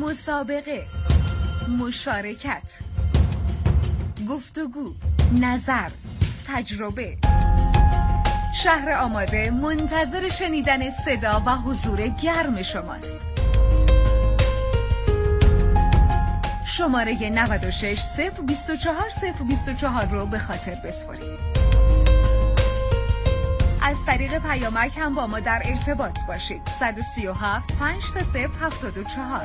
مسابقه، مشارکت، گفتگو، نظر، تجربه. شهر آماده منتظر شنیدن صدا و حضور گرم شماست. شماره 96 024 024 رو به خاطر بسپارید. از طریق پیامک هم با ما در ارتباط باشید. 137 5 تا 0 74.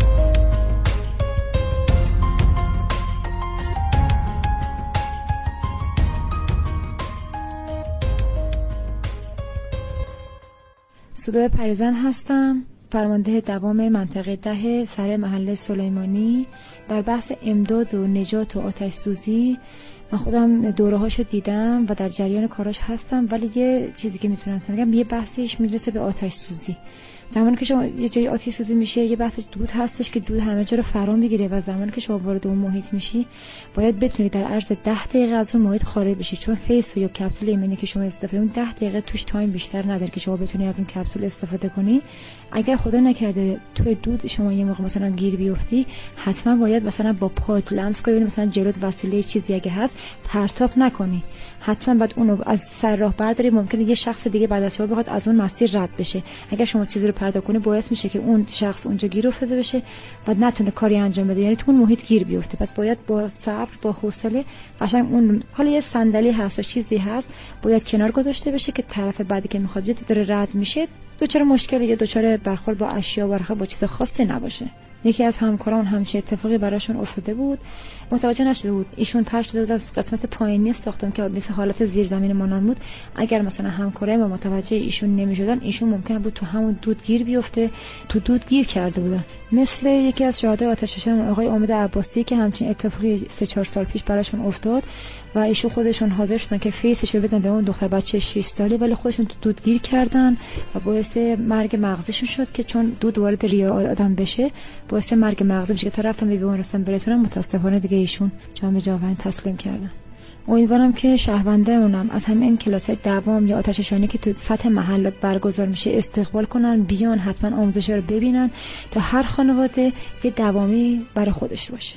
صدای پریزن هستم، فرمانده دوام منطقه 10 سر محله سلیمانی. در بحث امداد و نجات و آتش سوزی من خودم دوره‌هاشو دیدم و در جریان کاراش هستم، ولی یه چیزی که میتونم بگم، یه بحثش میرسه به آتش سوزی. زمانی که شما یه جای آتش سوزی میشه، یه بحثش دود هستش که دود همه جا رو فرا میگیره و زمانی که شما وارد اون محیط میشی باید بتونید در عرض 10 دقیقه از اون محیط خارج بشی، چون فیس یا کپسول ایمنی که شما استفاده اون 10 دقیقه توش تایم بیشتر نداره که شما بتونید از اون کپسول استفاده کنی. اگر خدا نکرده توی دود شما یه موقع مثلا گیر بیفتی، حتما باید مثلا با پات لمس کنی، مثلا جلوت وسیله چیزی اگه هست پرتاب نکنی، حتما بعد اونو از سر راه برداری. ممکنه یه شخص دیگه بعد از شما بخواد از اون مسیر رد بشه، اگر شما چیزی رو پرتاب کنی باعث میشه که اون شخص اونجا گیر افتاده بشه و نتونه کاری انجام بده، یعنی تو اون محیط گیر بیفته. پس باید با صبر، با حوصله قشنگ اون، حالا یه صندلی هست و چیزی هست باید کنار گذاشته بشه که طرف بعدی که میخواد بیاد داره رد میشه دوچار مشکل یا دوچار برخورد با اشیا و با چیز خاصی نباشه. یکی از همکاران همچین اتفاقی براشون افتاده بود، متوجه نشده بود، ایشون پرش شده بود از قسمت پایینی ساختم که مثل حالت زیرزمین مانند بود. اگر مثلا همکارای ما متوجه ایشون نمیشدن، ایشون ممکن بود تو همون دود گیر بیفته، تو دود گیر کرده بودن. مثل یکی از شهدای آتش نشان آقای امید عباسی که همچین اتفاقی 3-4 سال پیش براشون افتاد و ایشون خودشون حاضر شدن که فیسش رو بدن به اون دختر بچه 6 ساله، ولی خودشون تو دود گیر کردن و باعث مرگ مغزشون شد که چون دود وارد ریه آدم بشه باعث مرگ مغزی میشه که تا رفتن به بیمارستان برسونن، متاسفانه دیگه ایشون جام جاودانی تسلیم کردن. امیدوارم که شهروندانم از همین کلاس دوام یا آتش نشانی که تو سطح محلات برگزار میشه استقبال کنن، بیان حتما آموزش رو ببینن تا هر خانواده یه دوامی برای خودش باشه.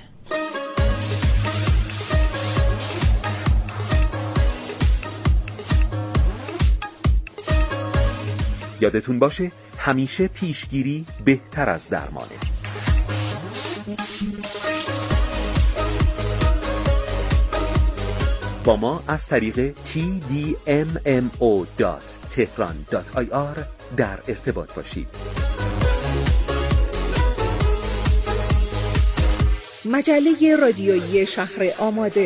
یادتون باشه همیشه پیشگیری بهتر از درمانه. با ما از طریق tdmmo.tehran.ir در ارتباط باشید. مجله رادیویی شهر آماده.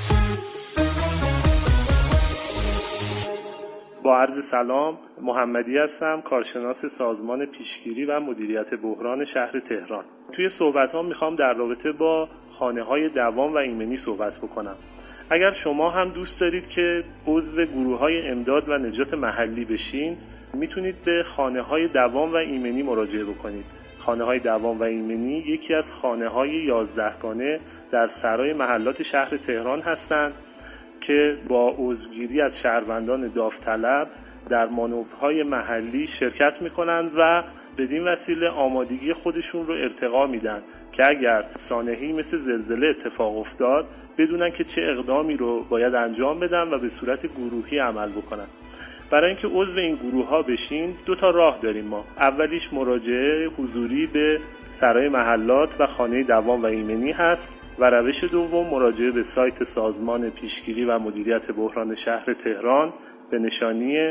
با عرض سلام، محمدی هستم، کارشناس سازمان پیشگیری و مدیریت بحران شهر تهران. توی صحبتام میخوام در رابطه با خانه‌های دوام و ایمنی صحبت بکنم. اگر شما هم دوست دارید که عضو گروه‌های امداد و نجات محلی بشین، میتونید به خانه‌های دوام و ایمنی مراجعه بکنید. خانه‌های دوام و ایمنی یکی از خانه‌های 11گانه در سرای محلات شهر تهران هستند که با عضوگیری از شهروندان داوطلب در مانورهای محلی شرکت میکنند و بدین وسیله آمادگی خودشون رو ارتقا میدن که اگر سانحه‌ای مثل زلزله اتفاق افتاد بدونن که چه اقدامی رو باید انجام بدن و به صورت گروهی عمل بکنن. برای اینکه عضو این گروه ها بشین 2 راه داریم ما. اولیش مراجعه حضوری به سرای محلات و خانه دوام و ایمنی هست و روش دوم مراجعه به سایت سازمان پیشگیری و مدیریت بحران شهر تهران به نشانی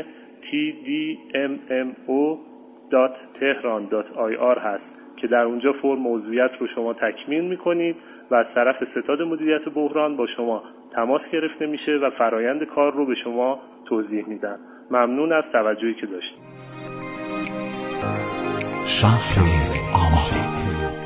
tdmmo.tehran.ir هست که در اونجا فرم عضویت رو شما تکمیل میکنید و از طرف ستاد مدیریت بحران با شما تماس گرفته میشه و فرایند کار رو به شما توضیح میدن. ممنون از توجهی که داشتید. شهر آماده.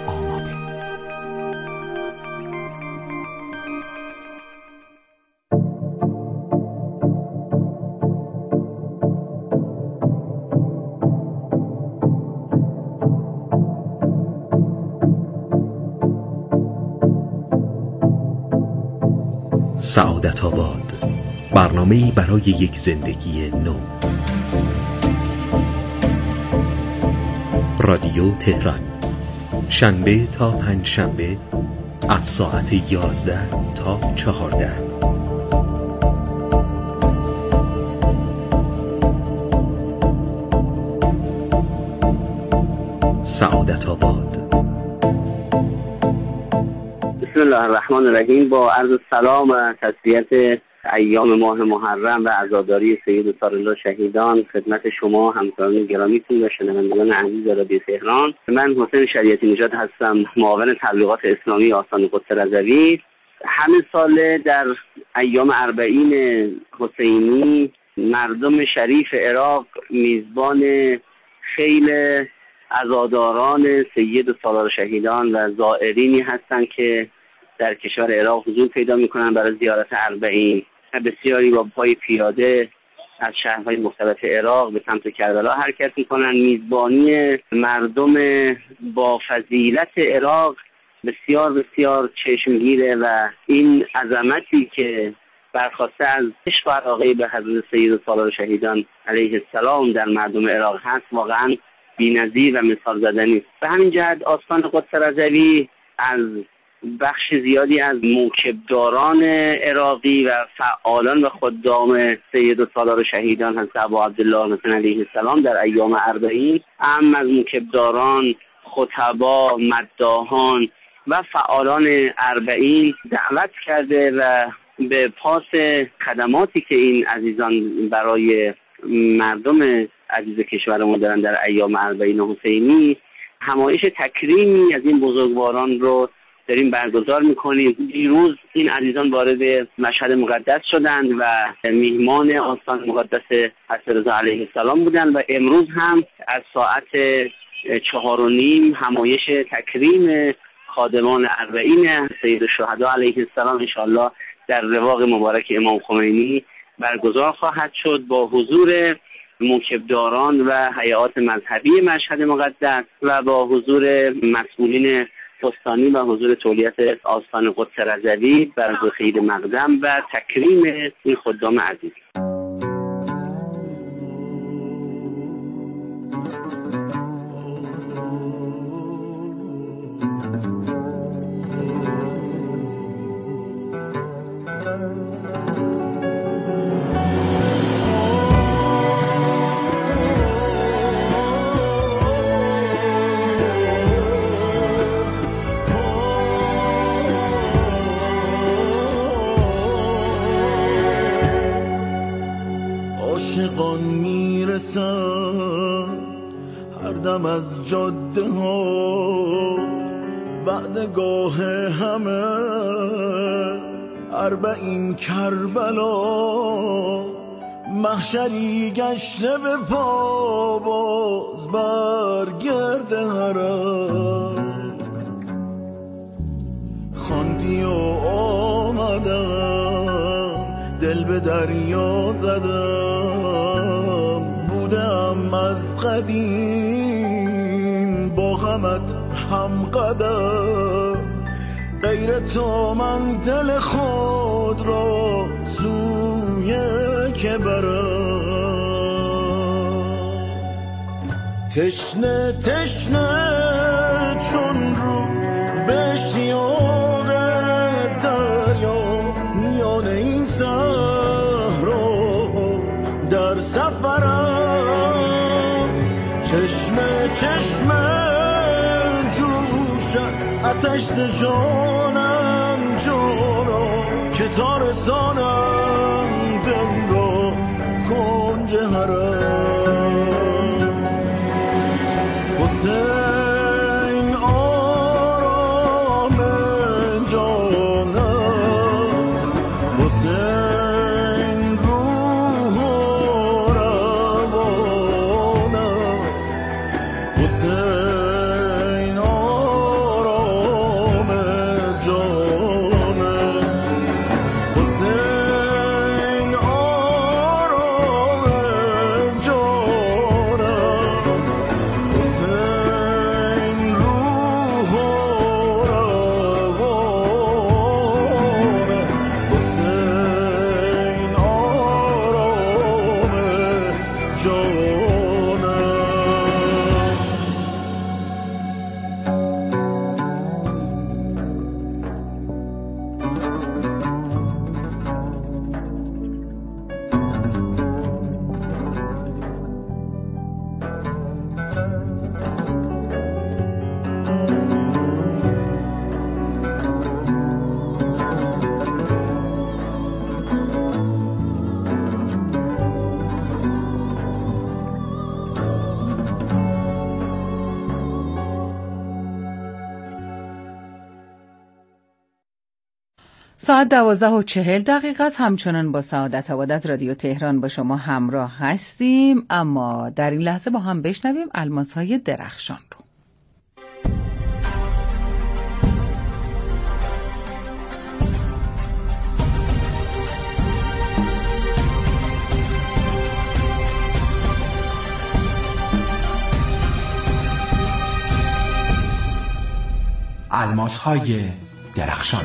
سعادت آباد، برنامه‌ای برای یک زندگی نو. رادیو تهران شنبه تا پنجشنبه از ساعت 11 تا 14. سعادت آباد. بسم الله الرحمن الرحیم. با عرض سلام و تسلیت ایام ماه محرم و عزاداری سید سال‌الله شهیدان خدمت شما همکاران گرامیتون و شنوندگان عزیز رادیو تهران. من حسین شریعتی نژاد هستم، معاون تبلیغات اسلامی آستان قدس رضوی. همه ساله در ایام اربعین حسینی مردم شریف عراق میزبان خیل عزاداران سید سالار شهیدان و زائرینی هستند که در کشور عراق حضور پیدا میکنن برای زیارت اربعین. بسیاری با پای پیاده از شهرهای مختلف عراق به سمت کربلا حرکت میکنن. میزبانی مردم با فضیلت عراق بسیار بسیار چشمگیره و این عظمتی که برخواسته از عشق و علاقه به حضرت سید سالار شهیدان علیه السلام در مردم عراق هست واقعا بی‌نظیر و مثال زدنی است. به همین جهت آستان قدس رضوی از بخش زیادی از موکبداران عراقی و فعالان و خدام سید سالار شهیدان حضرت ابا عبدالله حسین علیه السلام در ایام اربعین، اما از موکبداران، خطبا، مداحان و فعالان اربعین دعوت کرده و به پاس خدماتی که این عزیزان برای مردم عزیز کشورمون دارن در ایام اربعین حسینی، همایش تکریمی از این بزرگواران رو داریم برگزار میکنیم. دیروز این عزیزان وارد مشهد مقدس شدند و میهمان آستان مقدس حضرت رضا علیه السلام بودند و امروز هم از ساعت 4:30 همایش تکریم خادمان اربعین سید الشهدا علیه السلام انشاءالله در رواق مبارک امام خمینی برگزار خواهد شد با حضور موکبداران و هیئات مذهبی مشهد مقدس و با حضور مسئولین استانی و حضور تولیت آستان قدس رضوی بر ذخیر مقدم و تکریم این خدام عزیز. عاشقان میرسن هر دم از جاده ها وعدگاه همه اربعین کربلا، محشری گشته به پا باز برگرد حرم. خواندی و آمدم دل به دریا زدم، بودم از قدیم با غمت هم قدم. غیر تو من دل خود را سوی که برم. تشنه تشنه چون رود به اشتیاق دریا، میان این صحرا در سفرم. چشمه چشمه جوشم آتش ز جانم جانا، که تا رسانم دل را کنج حرم. حسین آرام جانم، حسین روح و روانم، حسین آرام جانم، حسین آرام جانم، حسین ساعت 12:40 است. همچنان با سعادت آباد از رادیو تهران با شما همراه هستیم، اما در این لحظه با هم بشنویم الماس‌های درخشان رو. الماس‌های درخشان.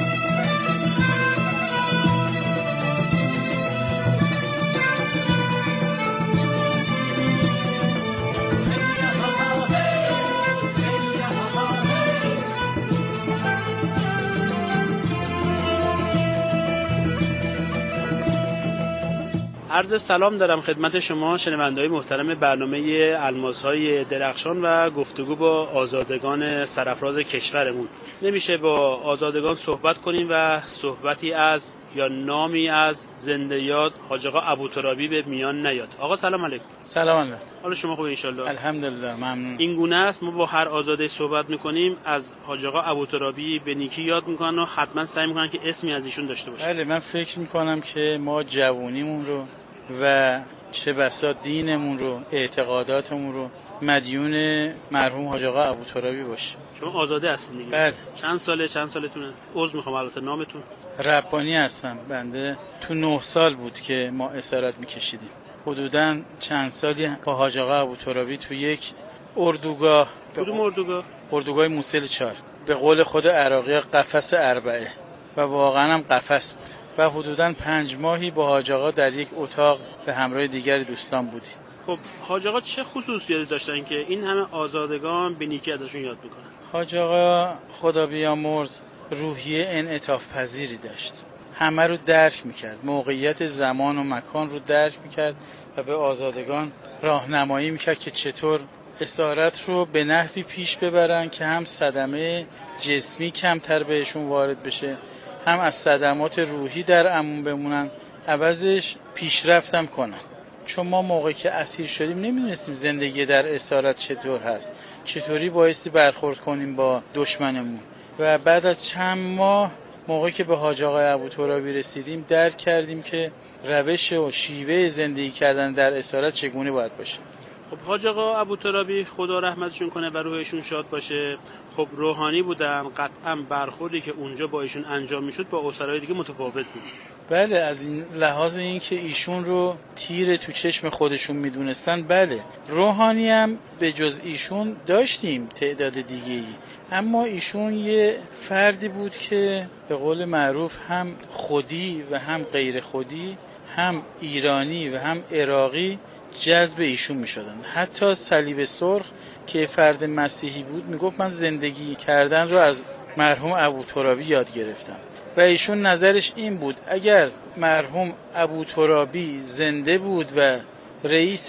عرض سلام دارم خدمت شما شنونده‌های محترم برنامه الماس‌های درخشان و گفتگو با آزادگان سرافراز کشورمون. نمیشه با آزادگان صحبت کنیم و صحبتی از یا نامی از زنده یاد حاج آقا ابوترابی به میان نیاد. آقا سلام علیکم. سلام علیکم. حالا شما خوب ان شاء الله؟ الحمدلله ممنون. این گونه است، ما با هر آزاده صحبت میکنیم از حاج آقا ابوترابی به نیکی یاد میکنن و حتما سعی میکنن که اسمی از ایشون داشته باشه. بله، من فکر میکنم که ما جوونیمون رو و چه بسا دینمون رو، اعتقاداتمون رو مدیون مرحوم حاج آقا ابوترابی باشه. شما آزاده هستین دیگه؟ بله. چند سالتونه؟ عذر میخوام البته نامتون؟ ربانی هستم. بنده تو 9 سال بود که ما اسارت میکشیدیم. حدوداً چند سالی با حاج آقا ابوترابی تو یک اردوگاه. کدوم اردوگاه؟ اردوگاه موصل 4. به قول خود عراقی قفس 4 و واقعاً هم قفس بود. و حدوداً 5 ماهی با حاج آقا در یک اتاق به همراه دیگر دوستان بودیم. خب حاج آقا چه خصوصیاتی داشتن که این همه آزادگان به نیکی ازشون یاد میکنن؟ حاج آقا خدا بیامرز روحیه انعطاف پذیری داشت. همه رو درک میکرد، موقعیت زمان و مکان رو درک میکرد و به آزادگان راهنمایی میکرد که چطور اسارت رو به نحوی پیش ببرن که هم صدمه جسمی کمتر بهشون وارد بشه، هم از صدمات روحی در امان بمونن، عوضش پیشرفتم کنن. چون ما موقعی که اسیر شدیم نمیدونستیم زندگی در اسارت چطور هست، چطوری بایستی برخورد کنیم با دشمنمون. و بعد از چند ماه موقعی که به حاج آقا ابوترابی رسیدیم درک کردیم که روش و شیوه زندگی کردن در اسارت چگونه باید باشه. خب حاج آقا ابوترابی خدا رحمتشون کنه و روحشون شاد باشه، خب روحانی بودن، قطعا برخوردی که اونجا با ایشون انجام میشد با اسرای دیگه متفاوت بود. بله، از این لحاظ این که ایشون رو تیر تو چشم خودشون میدونستن. بله، روحانی هم به جز ایشون داشتیم تعداد دیگه‌ای، اما ایشون یه فردی بود که به قول معروف هم خودی و هم غیر خودی، هم ایرانی و هم عراقی جذب ایشون میشدن. حتی صلیب سرخ که فرد مسیحی بود میگفت من زندگی کردن رو از مرحوم ابوترابی یاد گرفتم و ایشون نظرش این بود اگر مرحوم ابوترابی زنده بود و رئیس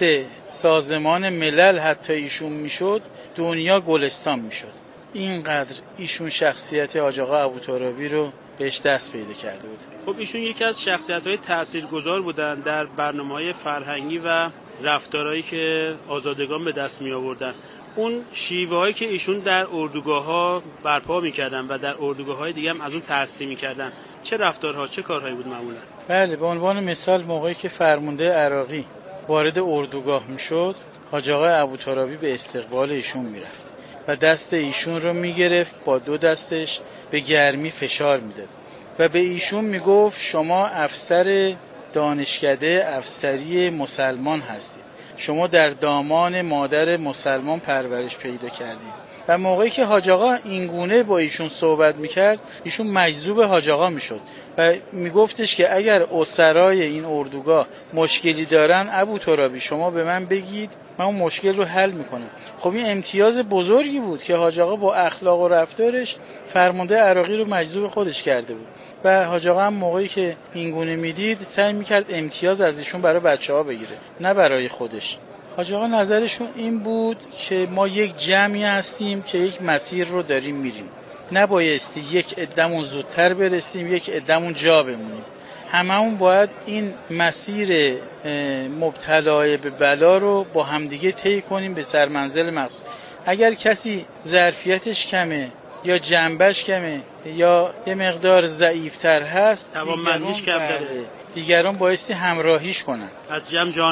سازمان ملل حتی ایشون میشد، دنیا گلستان میشد. اینقدر ایشون شخصیت حاج آقا ابوترابی رو بهش دست پیدا کرده بود. خب ایشون یکی از شخصیت‌های تاثیرگذار بودن در برنامه‌های فرهنگی و رفتارهایی که آزادگان به دست می آوردن. اون شیوه‌هایی که ایشون در اردوگاه‌ها برپا می‌کردن و در اردوگاه‌های دیگه هم از اون تأسیس می‌کردن، چه رفتارها، چه کارهایی بود معمولا؟ بله، به عنوان مثال موقعی که فرمانده عراقی وارد اردوگاه میشد، حاج آقا ابوترابی به استقبال ایشون میرفت و دست ایشون رو میگرفت، با 2 دستش به گرمی فشار میداد و به ایشون میگفت شما افسر دانشکده افسری مسلمان هستید، شما در دامان مادر مسلمان پرورش پیدا کردید. و موقعی که حاج آقا اینگونه با ایشون صحبت میکرد، ایشون مجذوب حاج آقا میشد و میگفتش که اگر اسرای این اردوگاه مشکلی دارن ابوترابی شما به من بگید، من اون مشکل رو حل میکنم. خب این امتیاز بزرگی بود که حاج آقا با اخلاق و رفتارش فرمانده عراقی رو مجذوب خودش کرده بود و حاج آقا هم موقعی که اینگونه میدید سعی میکرد امتیاز از ایشون برای بچه‌ها بگیره، نه برای خودش. حاج آقا نظرشون این بود که ما یک جمعی هستیم که یک مسیر رو داریم میریم، نبایستی یک عده‌مون زودتر برسیم، یک عده‌مون جا بمونیم. هممون باید این مسیر مبتلای به بلا رو با همدیگه طی کنیم به سرمنزل مقصود. اگر کسی ظرفیتش کمه، یا جنبش کمه یا یه مقدار ضعیفتر هست، توانمندیش کم داره، دیگران بایستی همراهیش کنن، از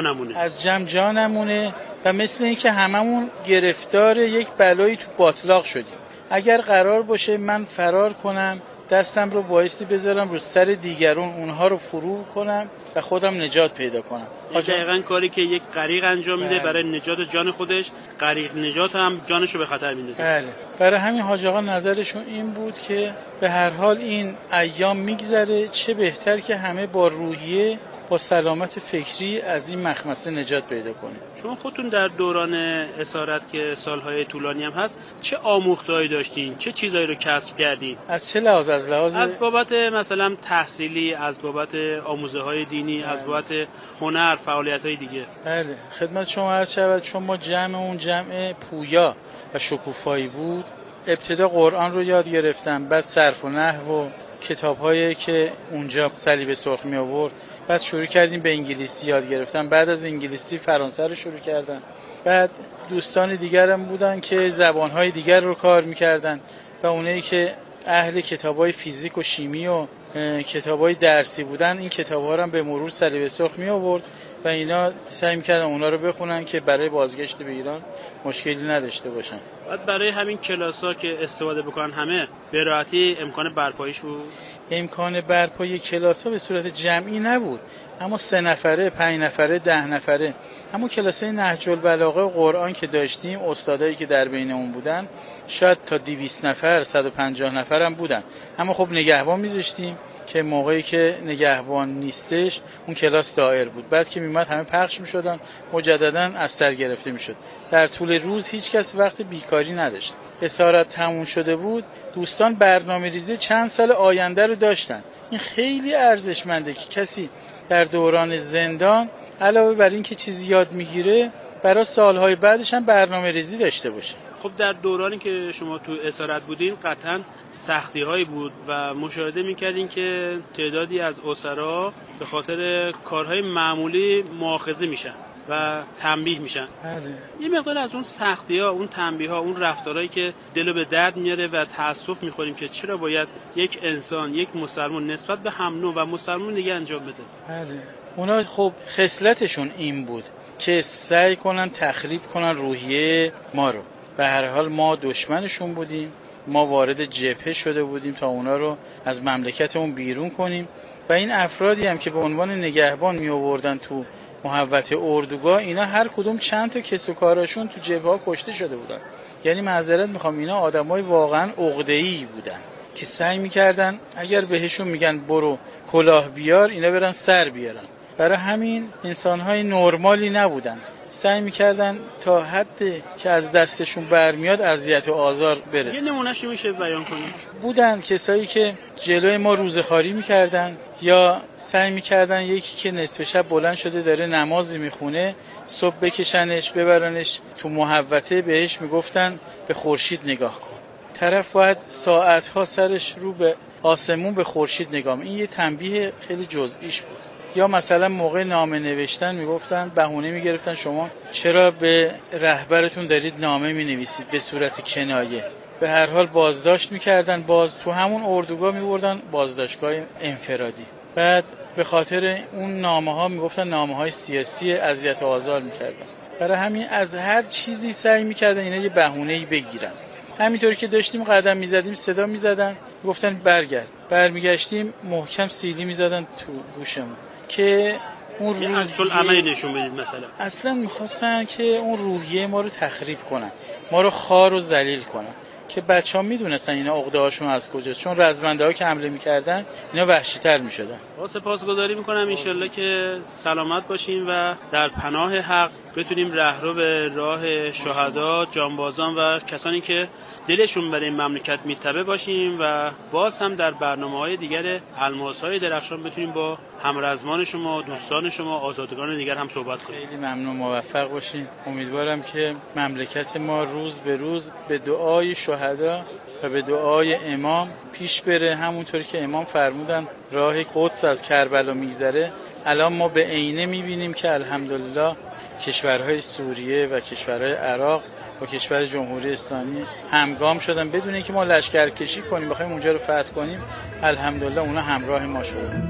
جمع جا نمونه و مثل اینکه هممون گرفتار یک بلایی تو باطلاق شدیم. اگر قرار باشه من فرار کنم، دستم رو بایستی بذارم رو سر دیگران، اونها رو فرو کنم و خودم نجات پیدا کنم. دقیقاً کاری که یک غریق انجام میده برای نجات جان خودش، غریق نجات هم جانش رو به خطر میندازه. بله. برای همین حاج آقا نظرشون این بود که به هر حال این ایام میگذره، چه بهتر که همه با روحیه، با سلامت فکری از این مخمسه نجات پیدا کنیم. شما خودتون در دوران اسارت که سالهای طولانی هم هست، چه آموختهایی داشتین؟ چه چیزایی رو کسب کردین؟ از چه لحاظ؟ از بابت مثلا تحصیلی، از بابت آموزه‌های دینی، از بابت هنر، فعالیت‌های دیگه. بله، خدمت شما عرض شود شما اون جمع پویا و شکوفایی بود. ابتدا قرآن رو یاد گرفتم، بعد صرف و نحو و کتاب‌هایی که اونجا صلیب سرخ می آورد. بعد شروع کردیم به انگلیسی یاد گرفتن، بعد از انگلیسی فرانسه رو شروع کردن. بعد دوستان دیگرم بودن که زبان‌های دیگر رو کار می‌کردن و اونایی که اهل کتاب‌های فیزیک و شیمی و کتاب‌های درسی بودن، این کتاب‌ها رو هم به مرور صلیب سرخ می آورد و اینا سعی می‌کردن اونا رو بخونن که برای بازگشت به ایران مشکلی نداشته باشن. بعد برای همین کلاس‌ها که استفاده بکنن همه به راحتی امکان برپاییش بود. امکان برپایی کلاس‌ها به صورت جمعی نبود، اما 3 نفره، 5 نفره، 10 نفره. اما کلاس‌های نهج البلاغه و قرآن که داشتیم، استادایی که در بینمون بودن شاید تا 200 نفر، 150 نفر هم بودن. اما خب نگهبان می‌ذاشتیم که موقعی که نگهبان نیستش اون کلاس دایر بود. بعد که میومد همه پخش می‌شدن، مجدداً از سر گرفته می‌شد. در طول روز هیچ کس وقت بیکاری نداشت. اسارت تموم شده بود، دوستان برنامه‌ریزی چند سال آینده رو داشتن. این خیلی ارزشمنده که کسی در دوران زندان علاوه بر این که چیزی یاد میگیره، برای سالهای بعدش هم برنامه‌ریزی داشته باشه. خب در دورانی که شما تو اسارت بودین قطعاً سختی‌هایی بود و مشاهده می‌کردین که تعدادی از اسرا به خاطر کارهای معمولی مؤاخذه میشن و تنبیه میشن. یه مقدار از اون سختی‌ها، اون تنبیه‌ها، اون رفتارهایی که دلو به درد میاره و تأسف می‌خوریم که چرا باید یک انسان، یک مسلمان نسبت به هم نوع و مسلمان دیگه انجام بده. بله. اونا خب خصلتشون این بود که سعی کنن تخریب کنن روحیه ما رو. به هر حال ما دشمنشون بودیم، ما وارد جبهه شده بودیم تا اونا رو از مملکتمون بیرون کنیم و این افرادی هم که به عنوان نگهبان می آوردن تو محوطه اردوگاه، اینا هر کدوم چند تا کس و کاراشون تو جبهه‌ها کشته شده بودن. یعنی معذرت میخوام، اینا آدمای واقعا عقده‌ای بودن که سعی میکردن اگر بهشون میگن برو کلاه بیار، اینا برن سر بیارن. برای همین انسان‌های نرمالی نبودن، سعی میکردن تا حدی که از دستشون برمیاد اذیت و آزار برسن. یه نمونهشو میشه بیان کنی؟ بودن کسایی که جلوی ما روزخواری میکردن یا سعی میکردن یکی که نصف شب بلند شده داره نمازی میخونه، صبح بکشنش ببرنش تو محوطه، بهش میگفتن به خورشید نگاه کن. طرف باید ساعتها سرش رو به آسمون به خورشید نگاه. این یه تنبیه خیلی جزئیش بود. یا مثلا موقع نامه نوشتن میگفتن، بهونه میگرفتن شما چرا به رهبرتون دارید نامه مینویسید به صورت کنایه. به هر حال بازداشت میکردن، باز تو همون اردوگاه میبردن بازداشتگاه انفرادی. بعد به خاطر اون نامه ها میگفتن نامه های سیاسی، اذیت و آزار میکردن. برای همین از هر چیزی سعی میکردن اینا یه بهونه‌ای بگیرن. همینطوری که داشتیم قدم میزدیم صدا میزدن، گفتن برگرد. برمیگشتیم محکم سیلی میزدن تو گوشمون که اون روحیه عملی نشون بدید. مثلا اصلا میخواستن که اون روحیه ما رو تخریب کنن، ما رو خوار و ذلیل کنن که بچه‌ها میدونستن اینا عقده‌هاشون از کجاست، چون رزمنده‌ها که حمله میکردن اینا وحشی‌تر میشدن. با سپاسگزاری میکنم، انشالله که سلامت باشیم و در پناه حق بتونیم رهرو به راه شهدا، جانبازان و کسانی که دلشون برای این مملکت میتبه باشیم و باز هم در برنامه‌های دیگر الماس‌های درخشان بتونیم با همرزمان شما، دوستان شما، آزادگان دیگر هم صحبت کنیم. خیلی ممنون، موفق باشین. امیدوارم که مملکت ما روز به روز به دعای شهدا و به دعای امام پیش بره، همونطوری که امام فرمودن راه قدس از کربلا میگذره. الان ما به عینه میبینیم که الحمدلله کشورهای سوریه و کشورهای عراق با کشور جمهوری اسلامی همگام شدن بدون اینکه ما لشکرکشی کنیم بخوایم اونجا رو فتح کنیم. الحمدلله اونا همراه ما شدن.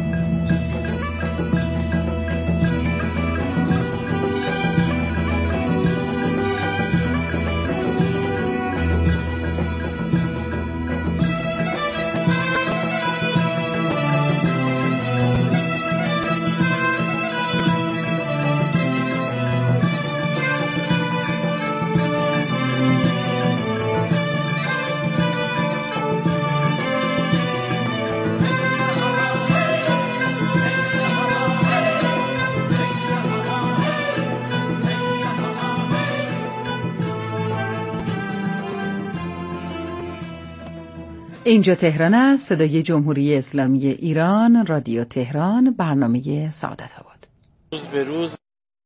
اینجا تهران است، صدای جمهوری اسلامی ایران، رادیو تهران، برنامه سعادت آباد. روز به روز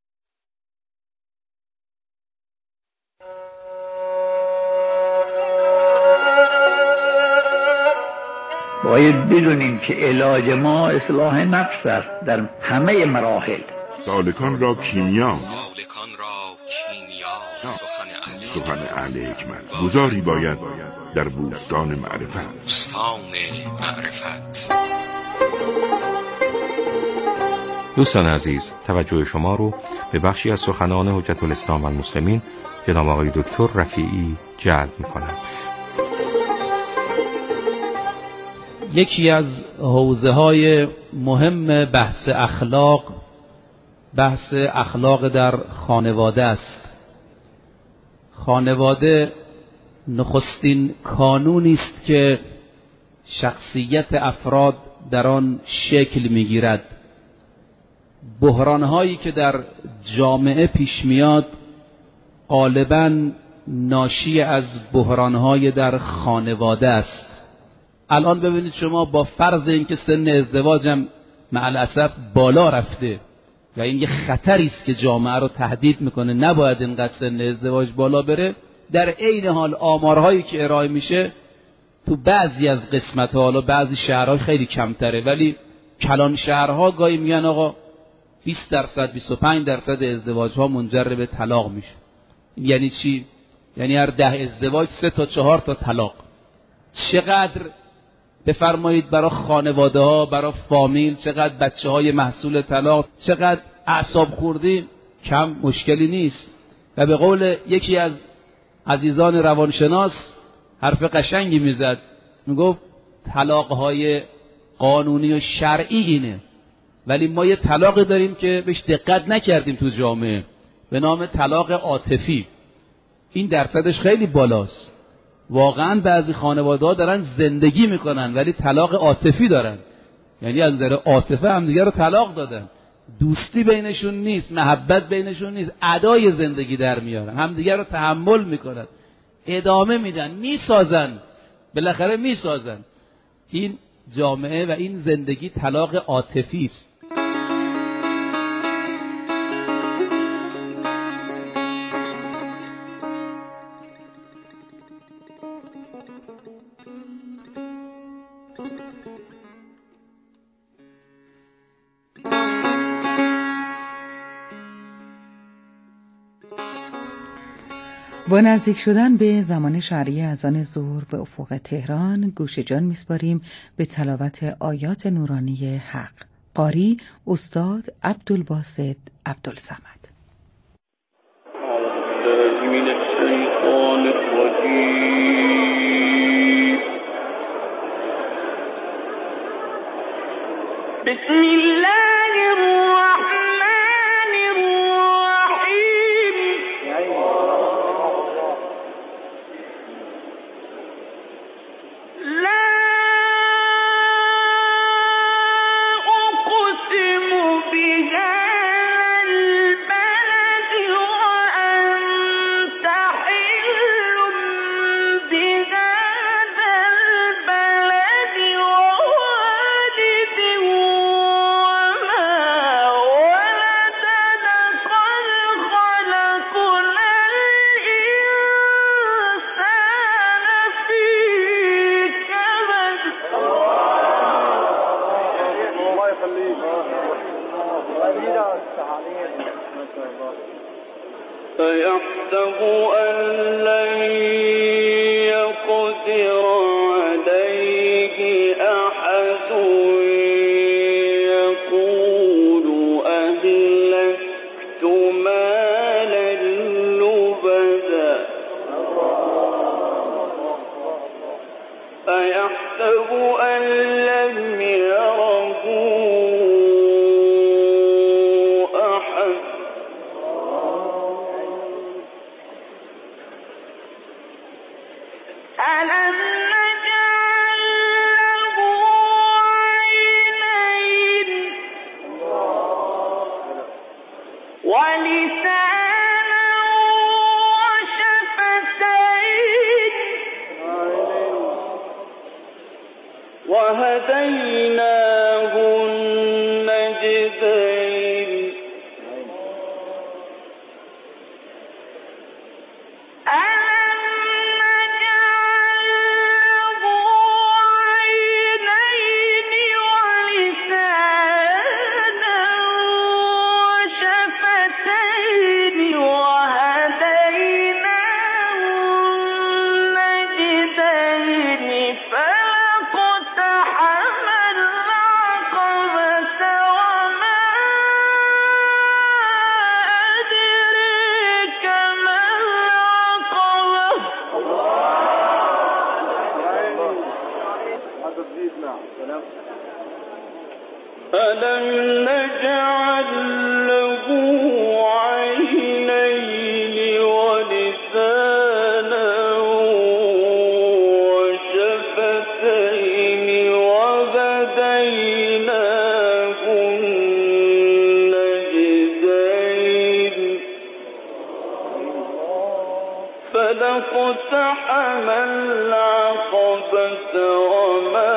باید بدونیم که علاج ما اصلاح نفس است در همه مراحل. سالکان را کیمیا، سخن اهل حکمت. گذاری باید در بوستان معرفت. دوستان عزیز، توجه شما رو به بخشی از سخنان حجت الاسلام و المسلمین جناب آقای دکتر رفیعی جلب می‌کنم. یکی از حوزه‌های مهم بحث اخلاق در خانواده است. خانواده نخستین کانونی است که شخصیت افراد در آن شکل می‌گیرد. بحران‌هایی که در جامعه پیش میاد غالباً ناشی از بحران‌های در خانواده است. الان ببینید شما با فرض اینکه سن ازدواجم مع الاسف بالا رفته و این یه خطری است که جامعه رو تهدید میکنه، نباید اینقدر سن ازدواج بالا بره، در عین حال آمارهایی که ارائه میشه تو بعضی از قسمت‌ها، حالا بعضی شهرها خیلی کمتره ولی کلان شهرها گاهی میگن آقا 20% 25% ازدواج‌ها منجر به طلاق میشه. یعنی چی؟ یعنی هر 10 ازدواج 3 تا 4 تا طلاق. چقدر بفرمایید برای خانواده ها، برای فامیل، چقدر بچه های محصول طلاق، چقدر اعصاب خوردی، کم مشکلی نیست. و به قول یکی از عزیزان روانشناس حرف قشنگی میزد، میگفت طلاق های قانونی و شرعی اینه، ولی ما یه طلاقی داریم که بهش دقت نکردیم تو جامعه به نام طلاق عاطفی. این درصدش خیلی بالاست. واقعا بعضی خانواده‌ها دارن زندگی میکنن ولی طلاق عاطفی دارن، یعنی از نظر عاطفه همدیگه رو طلاق دادن، دوستی بینشون نیست، محبت بینشون نیست، ادای زندگی در میارن، همدیگه رو تحمل میکنن، ادامه میدن، میسازن، بالاخره میسازن. این جامعه و این زندگی طلاق عاطفی است. با نزدیک شدن به زمان شرعی اذان ظهر به افق تهران گوش جان میسپاریم به تلاوت آیات نورانی حق. قاری استاد عبدالباسط عبدالصمد. بسم الله الرحمن الرحیم. لا اقسم بهذا البلد وانت حل بهذا البلد ووالد وما يقدر عليه أحد يقول أهلكت مالا لبدا أيحسب أن لم يره أحد ألم نجعل له عينين ولسانا وشفتين وهديناه النجدين ألم نجعل له عينين ولسانا وشفتين وهديناه النجدين فلاقتحم العقبة وما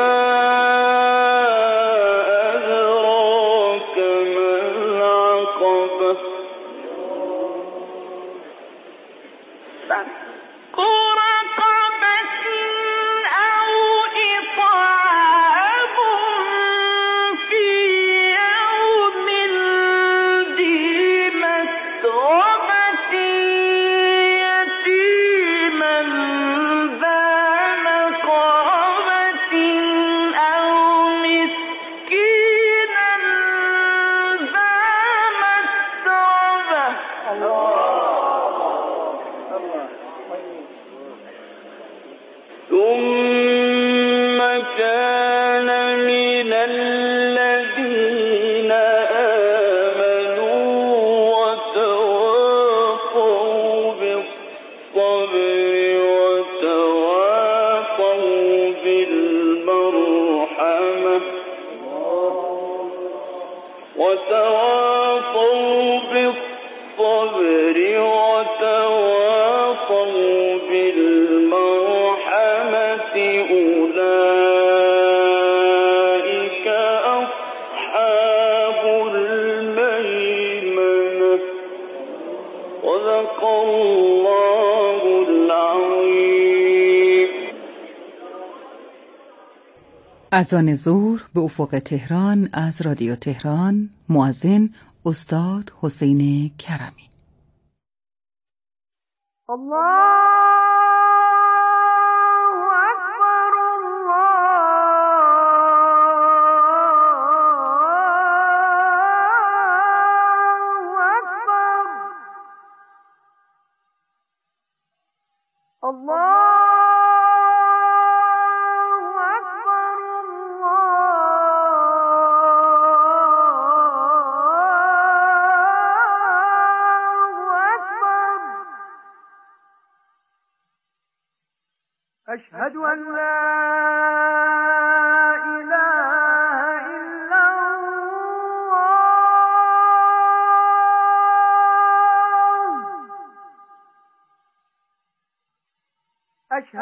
ثم كان من الذين آمنوا وتواصوا بالصبر وتواصوا بالمرحمة وتواصوا بالصبر وتواصوا بالمرحمة أولئك أصحاب الميمنة صدق الله العظيم. اذان ظهر به افق تهران از رادیو تهران. مؤذن استاد حسین کرمی. أشهد أن لا